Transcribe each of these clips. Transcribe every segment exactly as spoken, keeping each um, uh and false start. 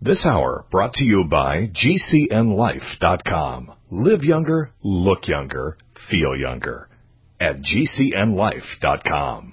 This hour brought to you by G C N life dot com. Live younger, look younger, feel younger at G C N life dot com.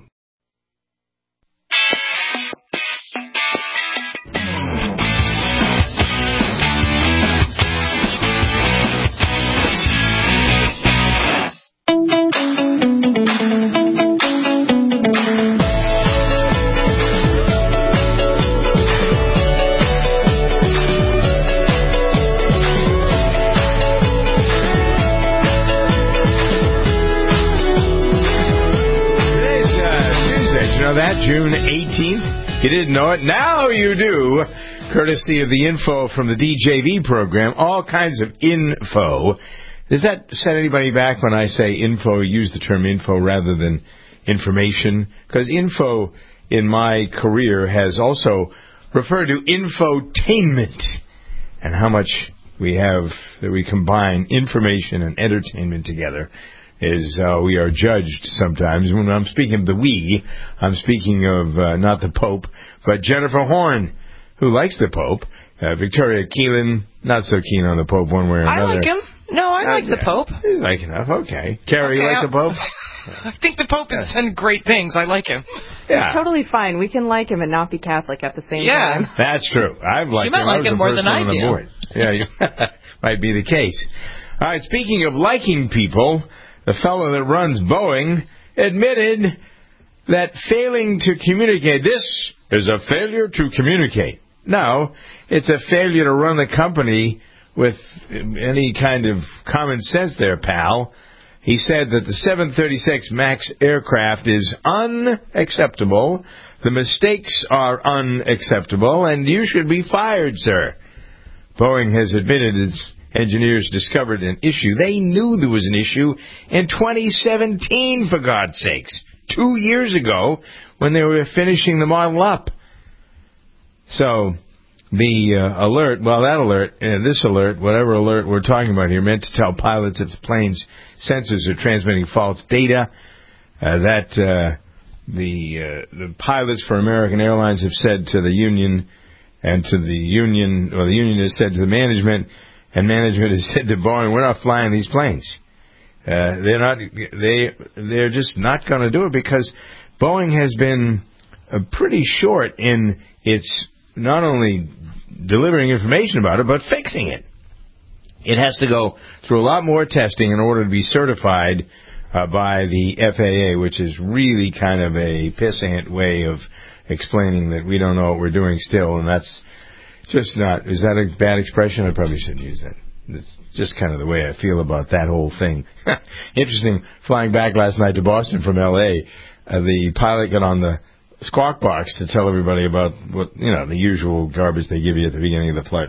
That June eighteenth. You didn't know it. Now you do. Courtesy of the info from the D J V program. All kinds of info. Does that set anybody back when I say info? Use the term info rather than information? Because info in my career has also referred to infotainment. And how much we have that we combine information and entertainment together is uh, we are judged sometimes. When I'm speaking of the we, I'm speaking of uh, not the Pope, but Jennifer Horn, who likes the Pope. Uh, Victoria Keelan, not so keen on the Pope one way or another. I like him. No, I like the Pope. He's like enough. Okay. Carrie, okay, you like I'm, the Pope? I think the Pope has done great things. I like him. Yeah. It's totally fine. We can like him and not be Catholic at the same yeah. time. That's true. I've liked she might him. like him more than I do. Yeah, you, might be the case. All right, speaking of liking people, the fellow that runs Boeing admitted that failing to communicate, this is a failure to communicate. No, it's a failure to run the company with any kind of common sense there, pal. He said that the seven thirty-six MAX aircraft is unacceptable, the mistakes are unacceptable, and you should be fired, sir. Boeing has admitted its engineers discovered an issue. They knew there was an issue in twenty seventeen, for God's sakes. Two years ago, when they were finishing the model up. So, the uh, alert, well, that alert, uh, this alert, whatever alert we're talking about here, meant to tell pilots if the plane's sensors are transmitting false data. Uh, that uh, the uh, the pilots for American Airlines have said to the union, and to the union, or the union has said to the management, and management has said to Boeing, we're not flying these planes. Uh, they're not. They they're just not going to do it because Boeing has been uh, pretty short in its not only delivering information about it, but fixing it. It has to go through a lot more testing in order to be certified uh, by the F A A, which is really kind of a pissant way of explaining that we don't know what we're doing still, and that's just not. Is that a bad expression? I probably shouldn't use that. It's just kind of the way I feel about that whole thing. Interesting, flying back last night to Boston from L A, uh, the pilot got on the Squawk Box to tell everybody about what, you know, the usual garbage they give you at the beginning of the flight.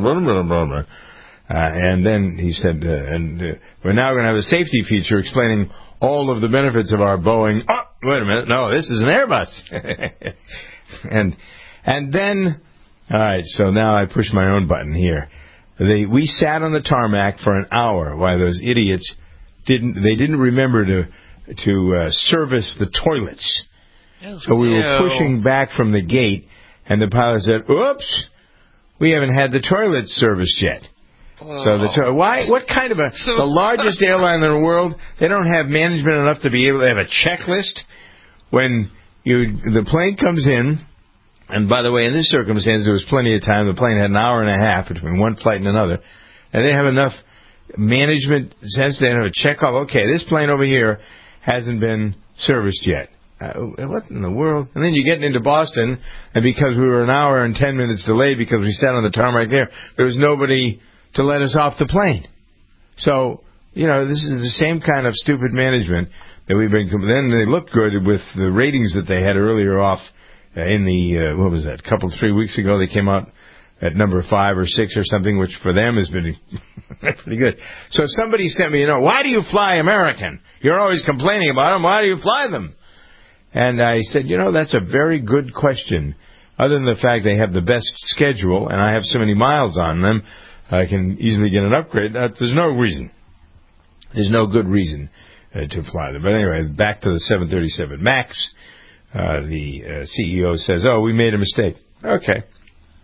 Uh, and then he said, uh, and uh, we're now going to have a safety feature explaining all of the benefits of our Boeing. Oh, wait a minute. No, this is an Airbus. and and then, all right, so now I push my own button here. They, we sat on the tarmac for an hour while those idiots didn't, they didn't remember to, to uh, service the toilets. So we were pushing back from the gate, and the pilot said, oops, we haven't had the toilets serviced yet. Oh. So the to- why? What kind of a so the largest airline in the world? They don't have management enough to be able to have a checklist when you the plane comes in. And by the way, in this circumstance, there was plenty of time. The plane had an hour and a half between one flight and another, and they didn't have enough management sense. They didn't have a check off. Okay, this plane over here hasn't been serviced yet. Uh, what in the world? And then you get into Boston, and because we were an hour and ten minutes delayed because we sat on the tarmac there, there was nobody to let us off the plane. So, you know, this is the same kind of stupid management that we've been... Then they looked good with the ratings that they had earlier off uh, in the... Uh, what was that? A couple, three weeks ago, they came out at number five or six or something, which for them has been pretty good. So if somebody sent me, you know, why do you fly American? You're always complaining about them. Why do you fly them? And I said, you know, that's a very good question. Other than the fact they have the best schedule, and I have so many miles on them, I can easily get an upgrade. There's no reason. There's no good reason uh, to fly them. But anyway, back to the seven thirty-seven MAX. Uh, the uh, C E O says, oh, we made a mistake. Okay.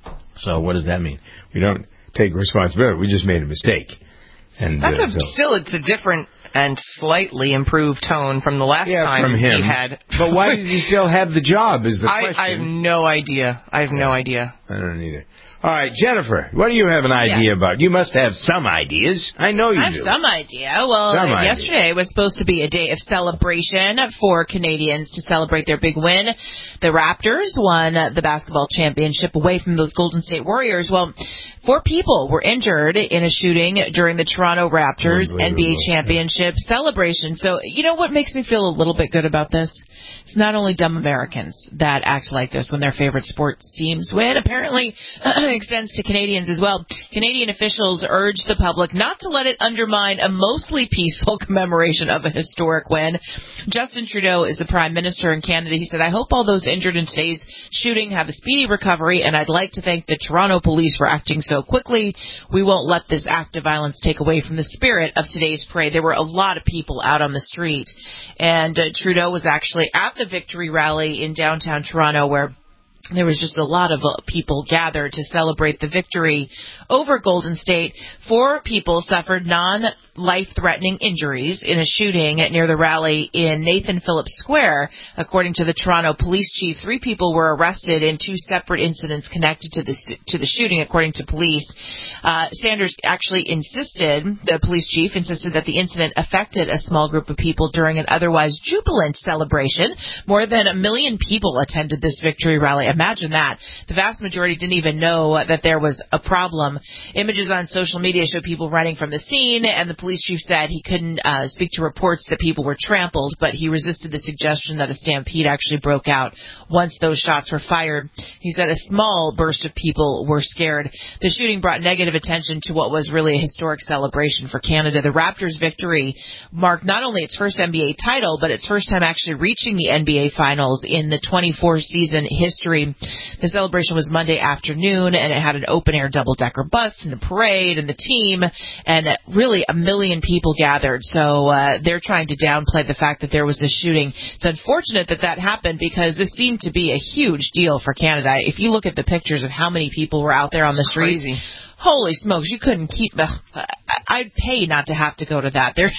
So what does that mean? We don't take responsibility. We just made a mistake. And That's uh, a, so. still, it's a different and slightly improved tone from the last yeah, time from him. he had. But why does he still have the job is the I, question. I have no idea. I have yeah. no idea. I don't either. All right, Jennifer, what do you have an idea yeah. about? You must have some ideas. I know you I have do. some idea. Well, some yesterday idea. was supposed to be a day of celebration for Canadians to celebrate their big win. The Raptors won the basketball championship away from those Golden State Warriors. Well, four people were injured in a shooting during the Toronto Raptors N B A championship yeah. celebration. So, you know what makes me feel a little bit good about this? It's not only dumb Americans that act like this when their favorite sports teams win. Apparently, extends to Canadians as well. Canadian officials urged the public not to let it undermine a mostly peaceful commemoration of a historic win. Justin Trudeau is the Prime Minister in Canada. He said, I hope all those injured in today's shooting have a speedy recovery, and I'd like to thank the Toronto police for acting so quickly. We won't let this act of violence take away from the spirit of today's parade. There were a lot of people out on the street, and uh, Trudeau was actually at the victory rally in downtown Toronto where there was just a lot of uh, people gathered to celebrate the victory over Golden State. Four people suffered non-life-threatening injuries in a shooting near the rally in Nathan Phillips Square. According to the Toronto police chief, three people were arrested in two separate incidents connected to the to the shooting, according to police. Uh, Sanders actually insisted, the police chief insisted that the incident affected a small group of people during an otherwise jubilant celebration. More than a million people attended this victory rally. Imagine that. The vast majority didn't even know that there was a problem. Images on social media show people running from the scene, and the police chief said he couldn't uh, speak to reports that people were trampled, but he resisted the suggestion that a stampede actually broke out once those shots were fired. He said a small burst of people were scared. The shooting brought negative attention to what was really a historic celebration for Canada. The Raptors' victory marked not only its first N B A title, but its first time actually reaching the N B A Finals in the twenty-four season history. The celebration was Monday afternoon, and it had an open-air double-decker bus and a parade and the team, and really a million people gathered. So uh, they're trying to downplay the fact that there was a shooting. It's unfortunate that that happened because this seemed to be a huge deal for Canada. If you look at the pictures of how many people were out there on the streets, crazy. Holy smokes, you couldn't keep... Uh, I'd pay not to have to go to that. There's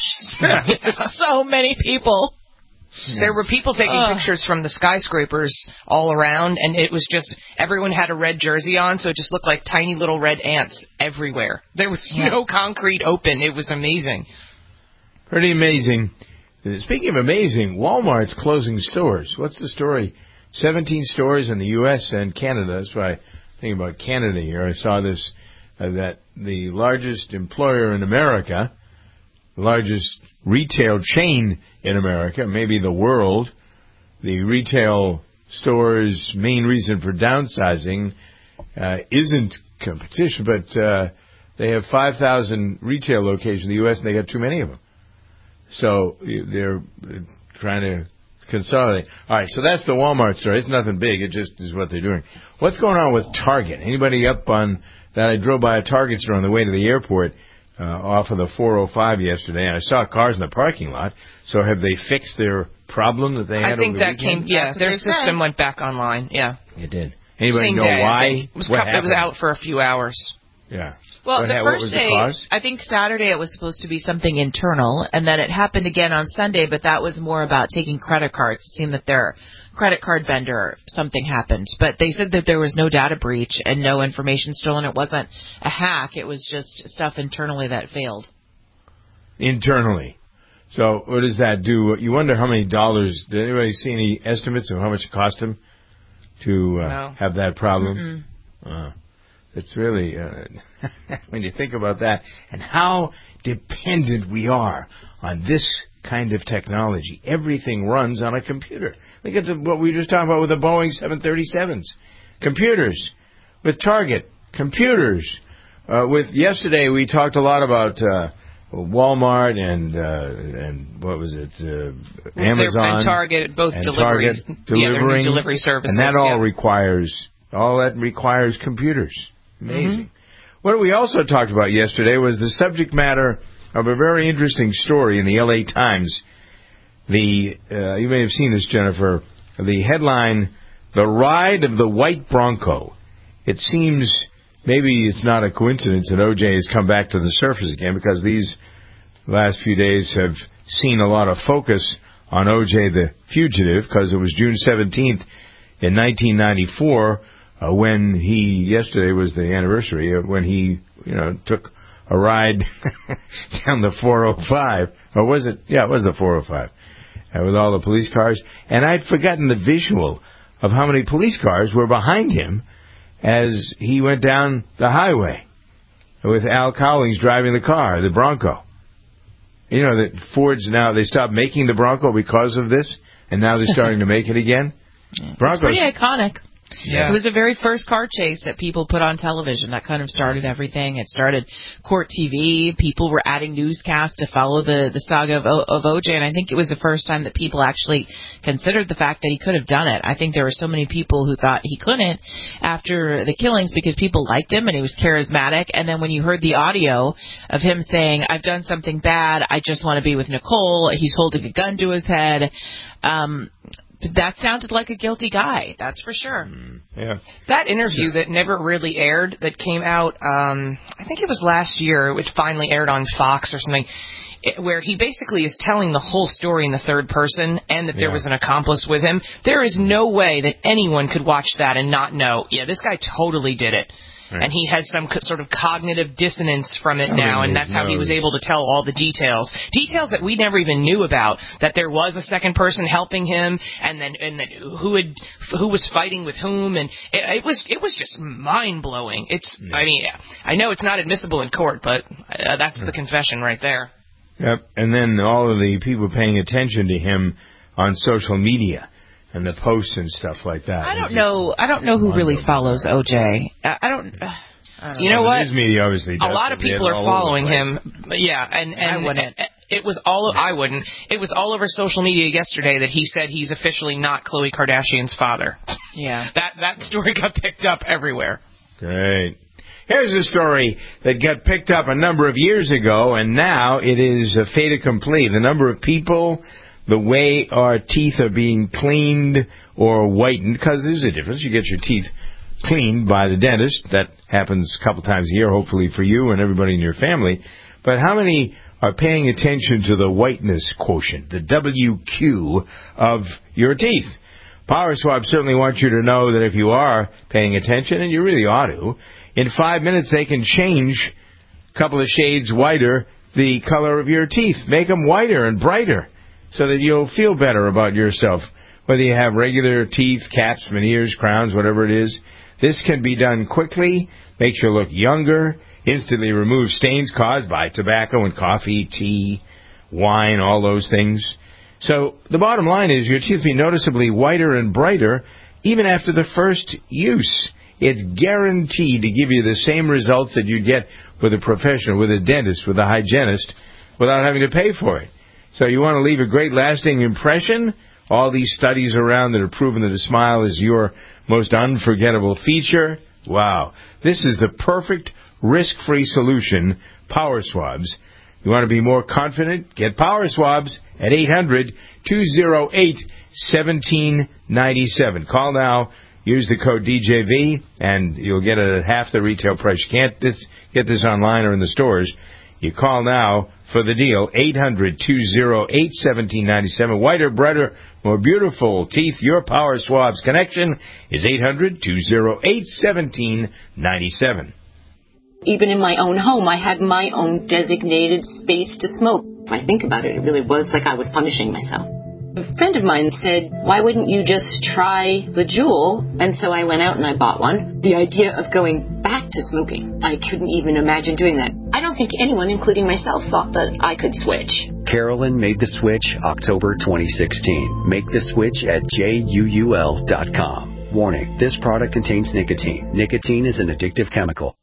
so many people. There were people taking uh, pictures from the skyscrapers all around, and it was just, everyone had a red jersey on, so it just looked like tiny little red ants everywhere. There was yeah. no concrete open. It was amazing. Pretty amazing. Speaking of amazing, Walmart's closing stores. What's the story? seventeen stores in the U S and Canada. That's why I think about Canada here. I saw this, uh, that the largest employer in America, the largest retail chain in America, maybe the world, the retail store's main reason for downsizing uh, isn't competition, but uh, they have five thousand retail locations in the U S and they got too many of them. So they're trying to consolidate. All right, so that's the Walmart story. It's nothing big. It just is what they're doing. What's going on with Target? Anybody up on that? I drove by a Target store on the way to the airport uh, off of the four oh five yesterday, and I saw cars in the parking lot. So have they fixed their problem that they had I think over the that weekend? came, yeah, their system went back online, yeah. It did. Anybody Same know day, why? It was, what it was out for a few hours. Yeah. Well, what the ha- first what was day, the cause? I think Saturday it was supposed to be something internal, and then it happened again on Sunday, but that was more about taking credit cards. It seemed that their credit card vendor, something happened. But they said that there was no data breach and no information stolen. It wasn't a hack. It was just stuff internally that failed. Internally. So what does that do? You wonder how many dollars, did anybody see any estimates of how much it cost them to uh, No. have that problem? Uh, it's really, uh, when you think about that, and how dependent we are on this kind of technology. Everything runs on a computer. Look at the, what we were just talking about with the Boeing seven thirty-sevens. Computers. With Target. Computers. Uh, with yesterday we talked a lot about uh, Walmart and uh, and what was it? Uh, Amazon and Target, both and deliveries, Target yeah, delivering, new delivery services, and that all yeah. requires all that requires computers. Amazing. Mm-hmm. What we also talked about yesterday was the subject matter of a very interesting story in the L A Times. The uh, you may have seen this, Jennifer. The headline: "The Ride of the White Bronco." It seems maybe it's not a coincidence that O J has come back to the surface again, because these last few days have seen a lot of focus on O J the fugitive, because it was June seventeenth in nineteen ninety-four uh, when he, yesterday was the anniversary, uh, when he, you know, took a ride down the four oh five, or was it? Yeah, it was the four oh five, uh, with all the police cars. And I'd forgotten the visual of how many police cars were behind him as he went down the highway with Al Cowlings driving the car, the Bronco. You know that Ford's now, they stopped making the Bronco because of this, and now they're starting to make it again. Yeah. Broncos. It's pretty iconic. Yeah. It was the very first car chase that people put on television. That kind of started everything. It started Court T V. People were adding newscasts to follow the, the saga of, o, of O J, and I think it was the first time that people actually considered the fact that he could have done it. I think there were so many people who thought he couldn't after the killings because people liked him and he was charismatic, and then when you heard the audio of him saying, I've done something bad, I just want to be with Nicole, he's holding a gun to his head, um... that sounded like a guilty guy, that's for sure. Mm, yeah. That interview that never really aired, that came out, um, I think it was last year, it finally aired on Fox or something, it, where he basically is telling the whole story in the third person, and that there Yeah. was an accomplice with him. There is no way that anyone could watch that and not know, yeah, this guy totally did it. Right. And he had some co- sort of cognitive dissonance from it now, and that's how he was able to tell all the details. Details that we never even knew about, that there was a second person helping him, and then and then who had who was fighting with whom, and it, it was it was just mind-blowing. It's yeah. I mean, I know it's not admissible in court, but uh, that's yeah. the confession right there. Yep, and then all of the people paying attention to him on social media. And the posts and stuff like that. I don't know. I don't know who really follows O J. I, I don't. Uh, I don't you know, know what? The news media obviously does. A lot of people are following him. Yeah, and and I wouldn't. It was all. I wouldn't. It was all over social media yesterday that he said he's officially not Khloe Kardashian's father. Yeah. That that story got picked up everywhere. Great. Here's a story that got picked up a number of years ago, and now it is a fait accompli. The number of people, the way our teeth are being cleaned or whitened, because there's a difference. You get your teeth cleaned by the dentist. That happens a couple times a year, hopefully for you and everybody in your family. But how many are paying attention to the whiteness quotient, the W Q of your teeth? Power Swab certainly wants you to know that if you are paying attention, and you really ought to, in five minutes they can change a couple of shades whiter the color of your teeth. Make them whiter and brighter, so that you'll feel better about yourself, whether you have regular teeth, caps, veneers, crowns, whatever it is. This can be done quickly, makes you look younger, instantly removes stains caused by tobacco and coffee, tea, wine, all those things. So the bottom line is your teeth will be noticeably whiter and brighter even after the first use. It's guaranteed to give you the same results that you'd get with a professional, with a dentist, with a hygienist, without having to pay for it. So you want to leave a great lasting impression? All these studies around that have proven that a smile is your most unforgettable feature. Wow. This is the perfect risk-free solution, Power Swabs. You want to be more confident? Get Power Swabs at eight hundred, two oh eight, one seven nine seven. Call now. Use the code D J V, and you'll get it at half the retail price. You can't this, get this online or in the stores. You call now for the deal, eight hundred, two oh eight, one seven nine seven. Whiter, brighter, more beautiful teeth. Your Power Swabs connection is eight hundred, two oh eight, one seven nine seven. Even in my own home, I had my own designated space to smoke. If I think about it, it really was like I was punishing myself. A friend of mine said, why wouldn't you just try the Juul? And so I went out and I bought one. The idea of going back to smoking, I couldn't even imagine doing that. I don't think anyone, including myself, thought that I could switch. Carolyn made the switch October twenty sixteen. Make the switch at J U U L dot com. Warning, this product contains nicotine. Nicotine is an addictive chemical.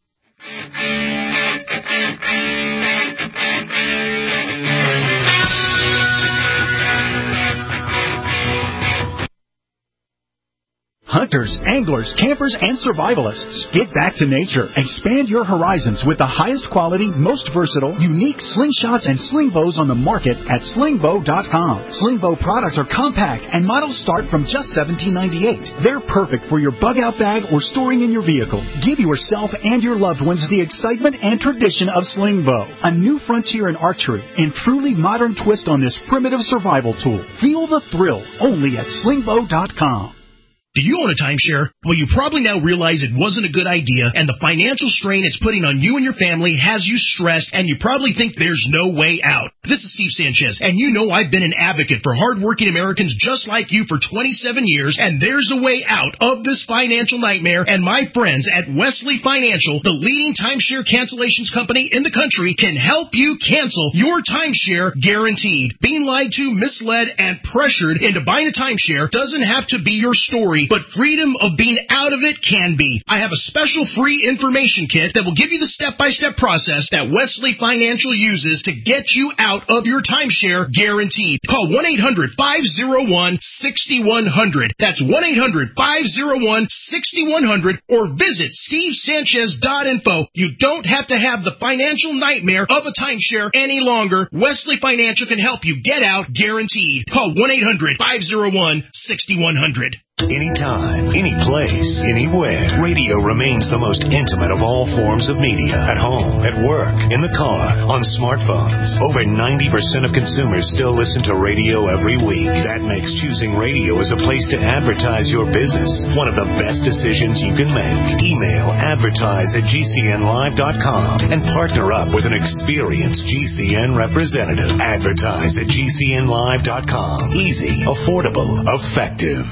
Hunters, anglers, campers, and survivalists. Get back to nature. Expand your horizons with the highest quality, most versatile, unique slingshots and sling bows on the market at sling bow dot com. Sling bow products are compact and models start from just seventeen ninety-eight. They're perfect for your bug-out bag or storing in your vehicle. Give yourself and your loved ones the excitement and tradition of sling bow. A new frontier in archery and truly modern twist on this primitive survival tool. Feel the thrill only at sling bow dot com. Do you own a timeshare? Well, you probably now realize it wasn't a good idea, and the financial strain it's putting on you and your family has you stressed, and you probably think there's no way out. This is Steve Sanchez, and you know I've been an advocate for hardworking Americans just like you for twenty-seven years, and there's a way out of this financial nightmare, and my friends at Wesley Financial, the leading timeshare cancellations company in the country, can help you cancel your timeshare guaranteed. Being lied to, misled, and pressured into buying a timeshare doesn't have to be your story, but freedom of being out of it can be. I have a special free information kit that will give you the step-by-step process that Wesley Financial uses to get you out of your timeshare guaranteed. Call one eight hundred, five oh one, six one zero zero. That's one eight hundred, five oh one, six one zero zero or visit steve sanchez dot info. You don't have to have the financial nightmare of a timeshare any longer. Wesley Financial can help you get out guaranteed. Call one eight hundred, five oh one, six one zero zero. Anytime, any place, anywhere, radio remains the most intimate of all forms of media. At home, at work, in the car, on smartphones. Over ninety percent of consumers still listen to radio every week. That makes choosing radio as a place to advertise your business one of the best decisions you can make. Email advertise at g c n live dot com and partner up with an experienced G C N representative. Advertise at g c n live dot com. Easy, affordable, effective.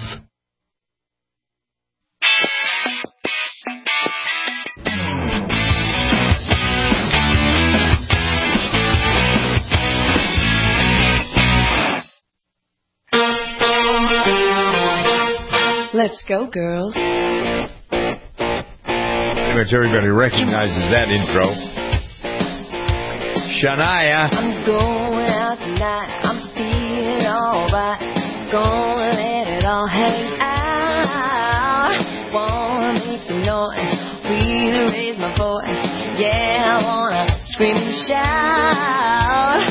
Let's go, girls. Pretty much everybody recognizes that intro. Shania. I'm going out tonight. I'm feeling alright. Gonna let it all hang out. Wanna make some noise. Really raise my voice. Yeah, I wanna scream and shout.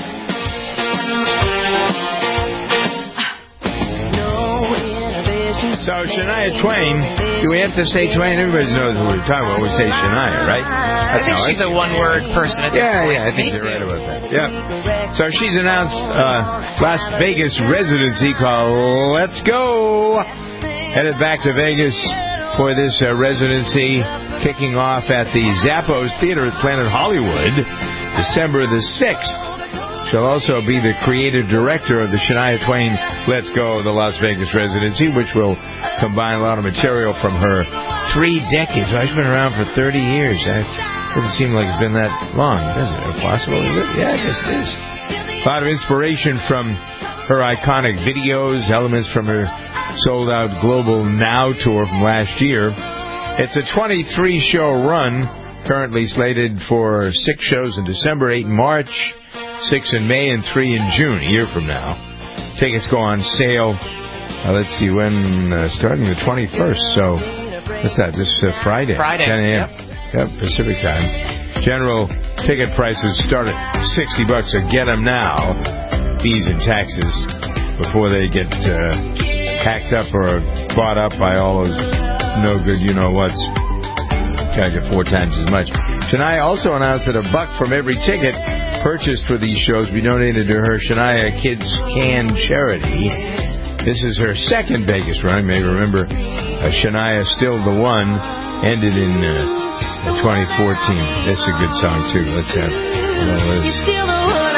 So, Shania Twain, do we have to say Twain? Everybody knows what we're talking about. We say Shania, right? That's I think she's a one-word person at this yeah, point. Yeah, I think Me you're too. right about that. Yeah. So she's announced uh, Las Vegas residency called Let's Go. Headed back to Vegas for this uh, residency, kicking off at the Zappos Theater at Planet Hollywood, December the sixth. She'll also be the creative director of the Shania Twain Let's Go, the Las Vegas residency, which will combine a lot of material from her three decades. Well, she's been around for thirty years. That doesn't seem like it's been that long, does it? Possible? Yeah, I guess it is. A lot of inspiration from her iconic videos, elements from her sold-out Global Now tour from last year. It's a twenty-three show run, currently slated for six shows in December, eight in March, six in May, and three in June, a year from now. Tickets go on sale, uh, let's see, when, uh, starting the twenty-first. So, what's that? This uh, Friday. Friday. ten a.m. Yep. Yep, Pacific time. General ticket prices start at sixty bucks, so get them now. Fees and taxes before they get uh, hacked up or bought up by all those no good you-know-whats. Charge it four times as much. Shania also announced that a buck from every ticket purchased for these shows be donated to her Shania Kids Can charity. This is her second Vegas run. You may remember uh, Shania Still the One ended in uh, twenty fourteen. That's a good song, too. Let's have it.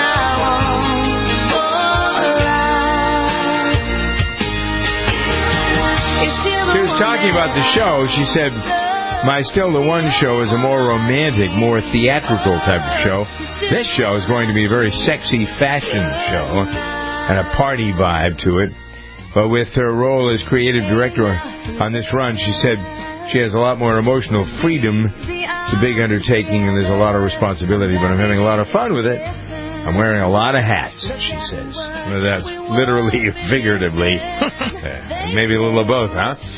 She was talking about the show. She said, my Still the One show is a more romantic, more theatrical type of show. This show is going to be a very sexy fashion show and a party vibe to it. But with her role as creative director on this run, she said she has a lot more emotional freedom. It's a big undertaking and there's a lot of responsibility, but I'm having a lot of fun with it. I'm wearing a lot of hats, she says. Well, that's literally or figuratively. Uh, maybe a little of both, huh?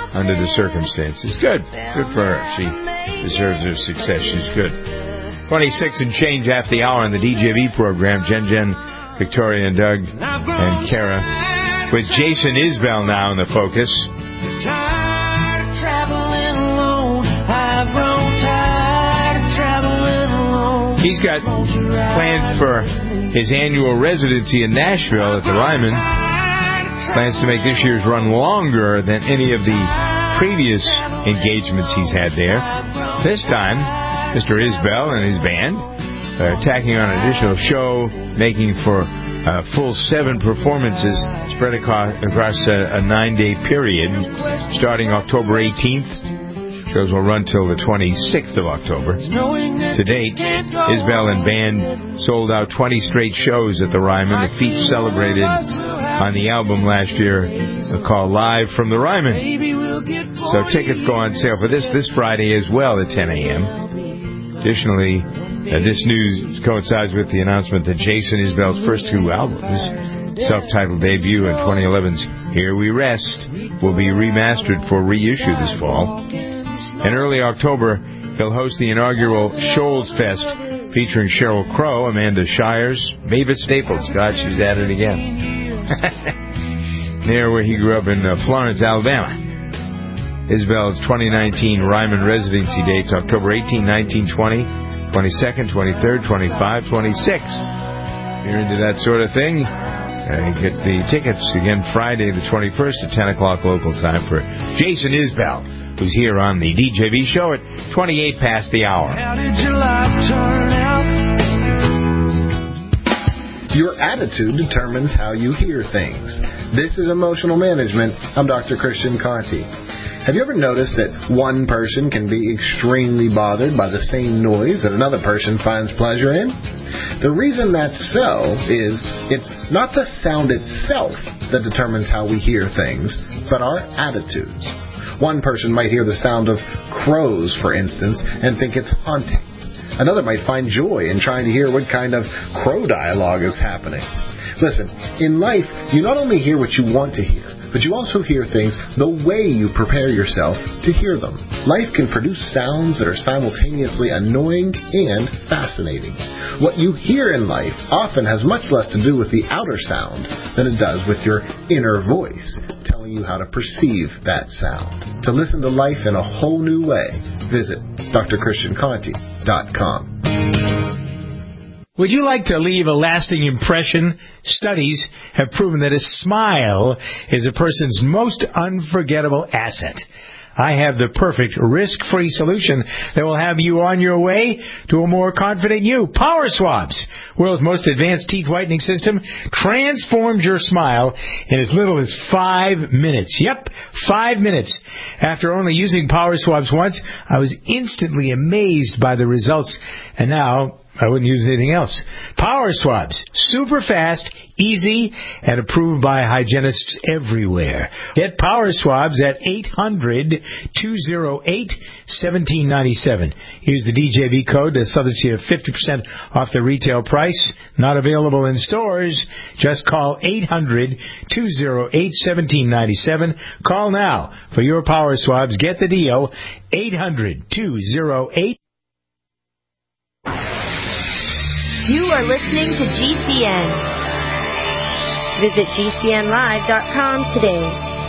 under the circumstances. Good. Good for her. She deserves her success. She's good. twenty-six and change after the hour on the D J V program. Jen Jen, Victoria and Doug and Kara. With Jason Isbell now in the focus. Tired of traveling alone. I've grown tired of traveling alone. He's got plans for his annual residency in Nashville at the Ryman. Plans to make this year's run longer than any of the previous engagements he's had there. This time, Mister Isbell and his band are tacking on an additional show, making for a full seven performances spread across, across a, a nine-day period, starting October eighteenth. Shows will run till the twenty-sixth of October. To date, Isbell and band sold out twenty straight shows at the Ryman, the feat celebrated on the album last year called Live from the Ryman. So tickets go on sale for this this Friday as well at ten a.m. Additionally, uh, this news coincides with the announcement that Jason Isbell's first two albums, self-titled debut and twenty eleven's Here We Rest, will be remastered for reissue this fall. In early October, he'll host the inaugural Shoals Fest featuring Sheryl Crow, Amanda Shires, Mavis Staples. God, she's at it again. Near where he grew up in uh, Florence, Alabama. Isbell's twenty nineteen Ryman residency dates October eighteenth, nineteenth, twentieth, twenty-second, twenty-third, twenty-fifth, twenty-sixth. If you're into that sort of thing, uh, get the tickets again Friday the twenty-first at ten o'clock local time for Jason Isbell, who's here on the D J V show at twenty-eight past the hour. How did your life turn out? Your attitude determines how you hear things. This is Emotional Management. I'm Doctor Christian Conti. Have you ever noticed that one person can be extremely bothered by the same noise that another person finds pleasure in? The reason that's so is it's not the sound itself that determines how we hear things, but our attitudes. One person might hear the sound of crows, for instance, and think it's haunting. Another might find joy in trying to hear what kind of crow dialogue is happening. Listen, in life, you not only hear what you want to hear, but you also hear things the way you prepare yourself to hear them. Life can produce sounds that are simultaneously annoying and fascinating. What you hear in life often has much less to do with the outer sound than it does with your inner voice, telling you how to perceive that sound. To listen to life in a whole new way, visit d r christian conti dot com. Would you like to leave a lasting impression? Studies have proven that a smile is a person's most unforgettable asset. I have the perfect risk-free solution that will have you on your way to a more confident you. Power Swabs, world's most advanced teeth whitening system, transforms your smile in as little as five minutes. Yep, five minutes. After only using Power Swabs once, I was instantly amazed by the results. And now I wouldn't use anything else. Power Swabs, super fast, easy, and approved by hygienists everywhere. Get Power Swabs at eight hundred, two oh eight, one seven nine seven. Use the D J V code to save you fifty percent off the retail price. Not available in stores. Just call eight hundred, two oh eight, one seven nine seven. Call now for your Power Swabs. Get the deal. eight hundred, two oh eight. You are listening to G C N. Visit G C N live dot com today.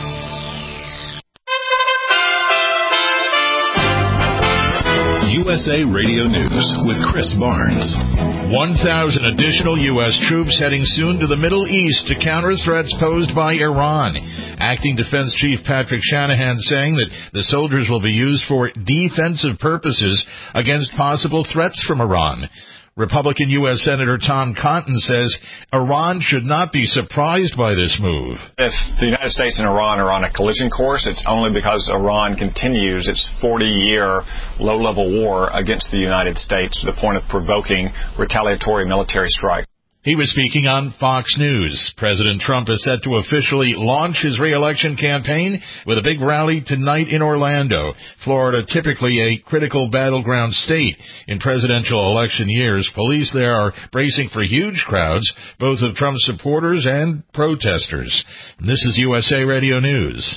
U S A Radio News with Chris Barnes. one thousand additional U S troops heading soon to the Middle East to counter threats posed by Iran. Acting Defense Chief Patrick Shanahan saying that the soldiers will be used for defensive purposes against possible threats from Iran. Republican U S Senator Tom Cotton says Iran should not be surprised by this move. If the United States and Iran are on a collision course, it's only because Iran continues its forty-year low-level war against the United States to the point of provoking retaliatory military strike. He was speaking on Fox News. President Trump is set to officially launch his re-election campaign with a big rally tonight in Orlando, Florida, typically a critical battleground state. In presidential election years, police there are bracing for huge crowds, both of Trump's supporters and protesters. This is U S A Radio News.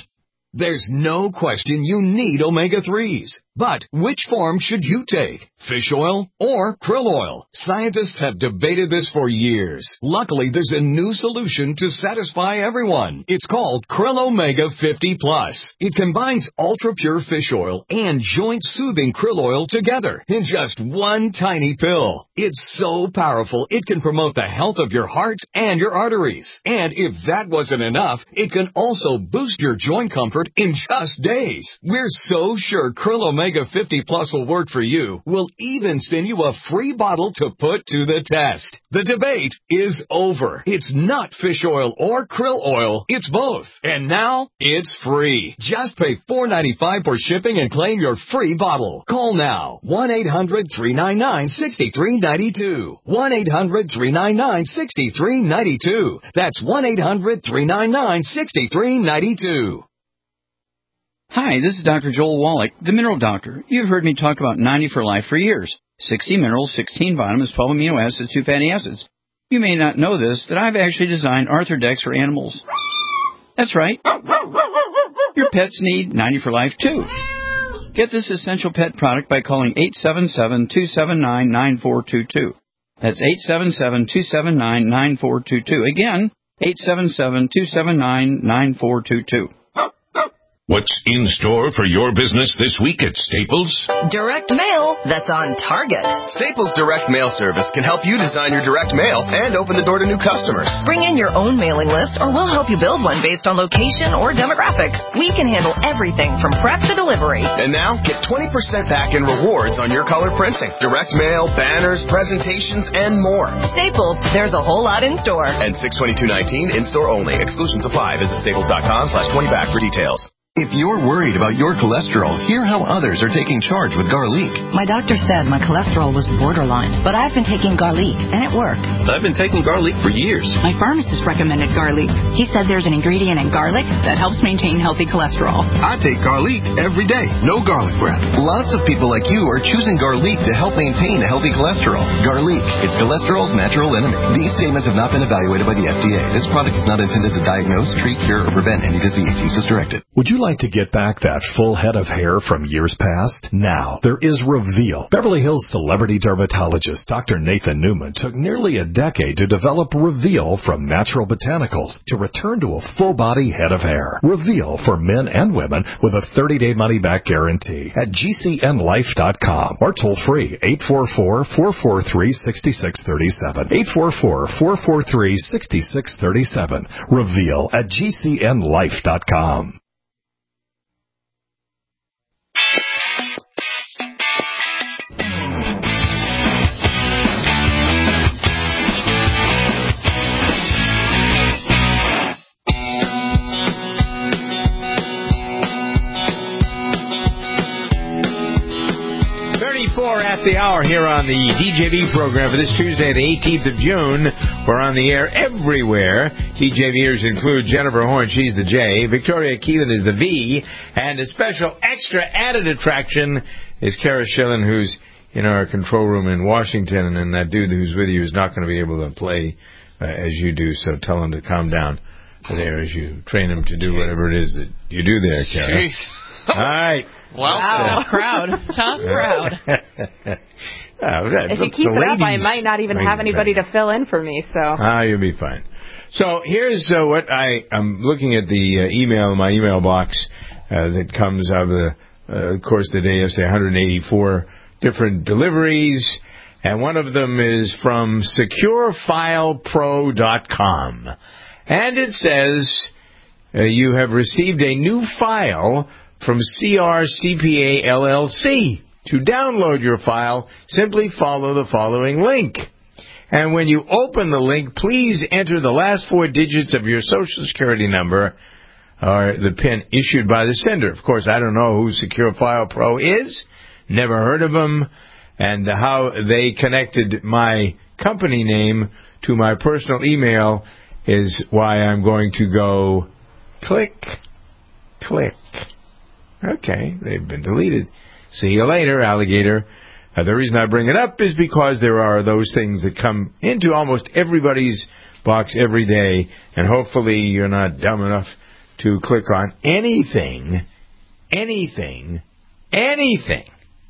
There's no question you need omega threes. But which form should you take? Fish oil or krill oil? Scientists have debated this for years. Luckily, there's a new solution to satisfy everyone. It's called Krill Omega fifty plus. It combines ultra-pure fish oil and joint-soothing krill oil together in just one tiny pill. It's so powerful, it can promote the health of your heart and your arteries. And if that wasn't enough, it can also boost your joint comfort in just days. We're so sure Krill Omega fifty plus will work for you. We'll even send you a free bottle to put to the test. The debate is over. It's not fish oil or krill oil. It's both. And now it's free. Just pay four dollars and ninety-five cents for shipping and claim your free bottle. Call now. one eight hundred three nine nine six three nine two. one eight hundred three nine nine six three nine two. That's one eight hundred three nine nine six three nine two. Hi, this is Doctor Joel Wallach, the Mineral Doctor. You've heard me talk about ninety for Life for years. sixty minerals, sixteen vitamins, twelve amino acids, two fatty acids. You may not know this, that I've actually designed Arthrodex for animals. That's right. Your pets need ninety for Life, too. Get this essential pet product by calling eight seven seven, two seven nine, nine four two two. That's eight seven seven, two seven nine, nine four two two. Again, eight seven seven, two seven nine, nine four two two. What's in store for your business this week at Staples? Direct mail that's on target. Staples Direct Mail Service can help you design your direct mail and open the door to new customers. Bring in your own mailing list or we'll help you build one based on location or demographics. We can handle everything from prep to delivery. And now, get twenty percent back in rewards on your color printing, direct mail, banners, presentations, and more. Staples, there's a whole lot in store. And six twenty-two nineteen in-store only. Exclusions apply. Visit staples.com slash 20 back for details. If you're worried about your cholesterol, hear how others are taking charge with garlic. My doctor said my cholesterol was borderline, but I've been taking garlic, and it worked. I've been taking garlic for years. My pharmacist recommended garlic. He said there's an ingredient in garlic that helps maintain healthy cholesterol. I take garlic every day. No garlic breath. Lots of people like you are choosing garlic to help maintain a healthy cholesterol. Garlic. It's cholesterol's natural enemy. These statements have not been evaluated by the F D A. This product is not intended to diagnose, treat, cure, or prevent any disease. Use as directed. Would you like to get back that full head of hair from years past? Now, there is Reveal. Beverly Hills celebrity dermatologist Doctor Nathan Newman took nearly a decade to develop Reveal from natural botanicals to return to a full-body head of hair. Reveal for men and women with a thirty-day money-back guarantee at G C N life dot com or toll-free eight four four, four four three, six six three seven. eight four four, four four three, six six three seven. Reveal at G C N life dot com. thirty-four at the hour here on the D J V program for this Tuesday, the eighteenth of June. We're on the air everywhere. D J Vers include Jennifer Horn, she's the J, Victoria Keelan is the V, and a special extra added attraction is Kara Schillen, who's in our control room in Washington, and that dude who's with you is not going to be able to play uh, as you do, so tell him to calm down there as you train him to do Jeez. whatever it is that you do there, Kara. Jeez. All right. Well, tough crowd. Tough crowd. oh, if you keep it up, I might not even have anybody to fill in for me. So ah, you'll be fine. So here's uh, what I I'm looking at the uh, email, my email box uh, that comes out of the uh, of course the day yesterday, one hundred eighty-four different deliveries, and one of them is from secure file pro dot com, and it says uh, you have received a new file from C R C P A L L C. To download your file, simply follow the following link. And when you open the link, please enter the last four digits of your Social Security number or the PIN issued by the sender. Of course, I don't know who Secure File Pro is. Never heard of them. And how they connected my company name to my personal email is why I'm going to go click, click. Okay, they've been deleted. See you later, alligator. Uh, the reason I bring it up is because there are those things that come into almost everybody's box every day, and hopefully you're not dumb enough to click on anything, anything, anything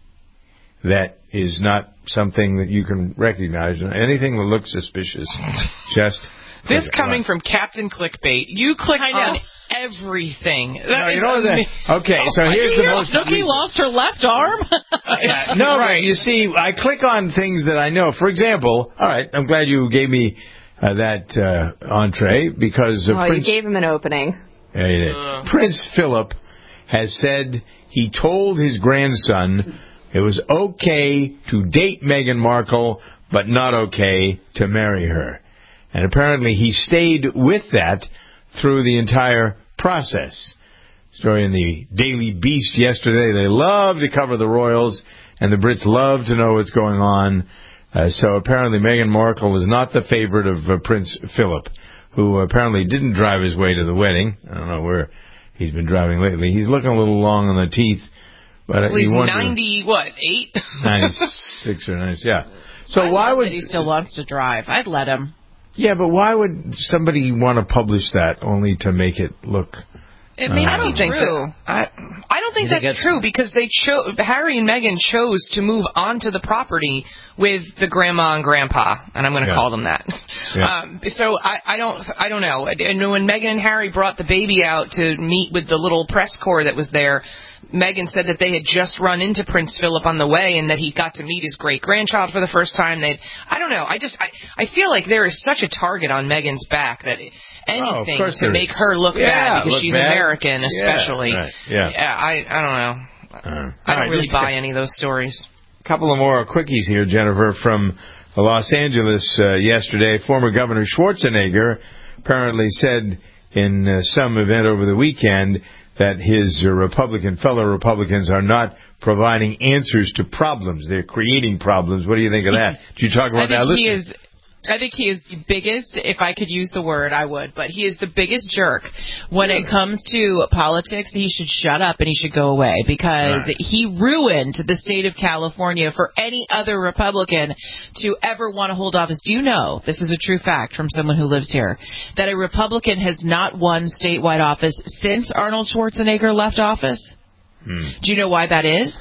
that is not something that you can recognize. Anything that looks suspicious, just... This coming from Captain Clickbait. You click on everything. That no, you is know that. Okay, so oh, here's the hear most. Snooki lost her left arm. yeah, no, right. You see, I click on things that I know. For example, all right, I'm glad you gave me uh, that uh, entree because uh, oh, Prince, you gave him an opening. Yeah, you did. Uh. Prince Philip has said he told his grandson it was okay to date Meghan Markle, but not okay to marry her. And apparently he stayed with that through the entire process. Story in the Daily Beast yesterday. They love to cover the royals, and the Brits love to know what's going on. Uh, so apparently Meghan Markle was not the favorite of uh, Prince Philip, who apparently didn't drive his way to the wedding. I don't know where he's been driving lately. He's looking a little long on the teeth. But well, he's ninety, what, eight? ninety-six or ninety, yeah. So I why would that he still wants to drive? I'd let him. Yeah, but why would somebody want to publish that only to make it look... It may uh, not be true. I, I don't think think that's, that's true because they cho- Harry and Meghan chose to move onto the property with the grandma and grandpa, and I'm going to yeah. call them that. Yeah. Um, so I, I don't I don't know. And when Meghan and Harry brought the baby out to meet with the little press corps that was there, Meghan said that they had just run into Prince Philip on the way and that he got to meet his great-grandchild for the first time. They'd, I don't know. I just I, I feel like there is such a target on Meghan's back that anything oh, to make her look yeah, bad because look she's bad. American, especially. Yeah, right. yeah. yeah I, I don't know. Uh, I don't right, really buy any of those stories. A couple of more quickies here, Jennifer, from Los Angeles uh, yesterday. Former Governor Schwarzenegger apparently said in uh, some event over the weekend that his uh, Republican fellow Republicans are not providing answers to problems. They're creating problems. What do you think of that? Did you talk about I think that? He is, I think he is the biggest, if I could use the word, I would, but he is the biggest jerk. When it comes to politics, he should shut up and he should go away because right. he ruined the state of California for any other Republican to ever want to hold office. Do you know, this is a true fact from someone who lives here, that a Republican has not won statewide office since Arnold Schwarzenegger left office? Hmm. Do you know why that is?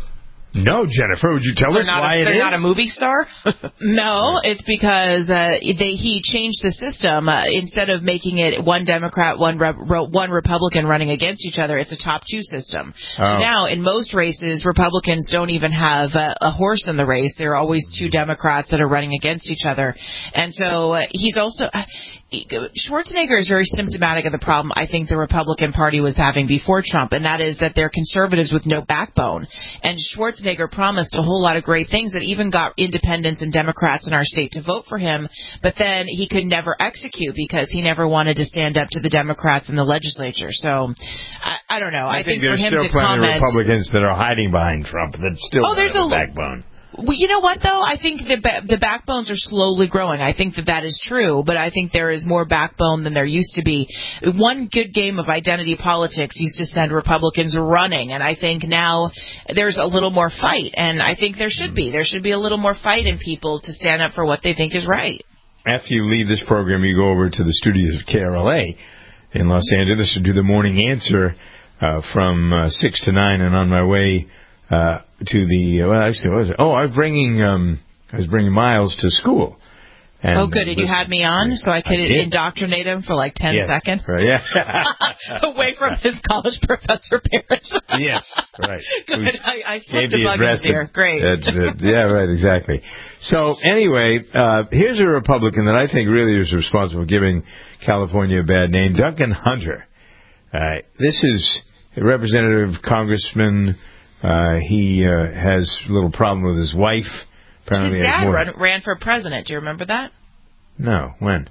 No, Jennifer, would you tell they're us not why a, it they're is? They're not a movie star? No, it's because uh, they, he changed the system. Uh, instead of making it one Democrat, one Re- one Republican running against each other, it's a top two system. Oh. So now, in most races, Republicans don't even have a, a horse in the race. There are always two Democrats that are running against each other. And so uh, he's also... Uh, Schwarzenegger is very symptomatic of the problem I think the Republican Party was having before Trump, and that is that they're conservatives with no backbone. And Schwarzenegger promised a whole lot of great things that even got independents and Democrats in our state to vote for him, but then he could never execute because he never wanted to stand up to the Democrats in the legislature. So, I, I don't know. I, I think, think for there's him still to plenty comment, of Republicans that are hiding behind Trump that still oh, there's have a, a backbone. Well, you know what, though? I think the ba- the backbones are slowly growing. I think that that is true, but I think there is more backbone than there used to be. One good game of identity politics used to send Republicans running, and I think now there's a little more fight, and I think there should be. There should be a little more fight in people to stand up for what they think is right. After you leave this program, you go over to the studios of K R L A in Los Angeles to do the morning answer uh, from uh, six to nine, and on my way... Uh, to the, well, actually, what was it? Oh, I was bringing, um, I was bringing Miles to school. And, oh, good. And you had me on so I could I indoctrinate him for like ten yes. seconds? Right, yeah. Away from his college professor parents. Yes, right. Good. I, I slipped a bug in here. Great. Uh, uh, yeah, right, exactly. So, anyway, uh, here's a Republican that I think really is responsible for giving California a bad name, Duncan Hunter. Uh, this is a representative congressman. Uh, he uh, has a little problem with his wife. Apparently his dad more... run, ran for president. Do you remember that? No. When?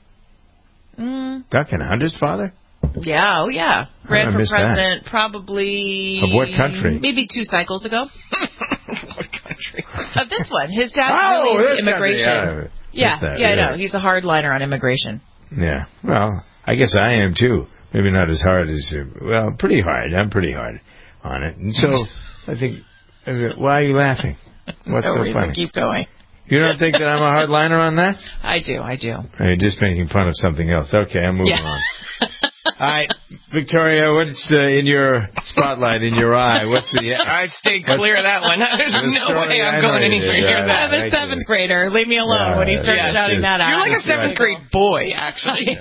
Mm. Duncan Hunter's father? Yeah. Oh, yeah. Ran for president that? probably... Of what country? Maybe two cycles ago. What country? Of this one. His dad's oh, really into immigration. Country, yeah, yeah, yeah, I yeah. know. He's a hardliner on immigration. Yeah. Well, I guess I am, too. Maybe not as hard as... Uh, well, pretty hard. I'm pretty hard on it. And so... I think, why are you laughing? What's no so reason. funny? Keep going. You don't think that I'm a hardliner on that? I do, I do. You're just making fun of something else. Okay, I'm moving yeah. on. right, Victoria, what's uh, in your spotlight, in your eye? What's the... I stayed clear of that one. There's no way I'm going anywhere near that. I'm a seventh grader. Leave me alone when he starts yeah, shouting that out. You're like a seventh grade boy, actually.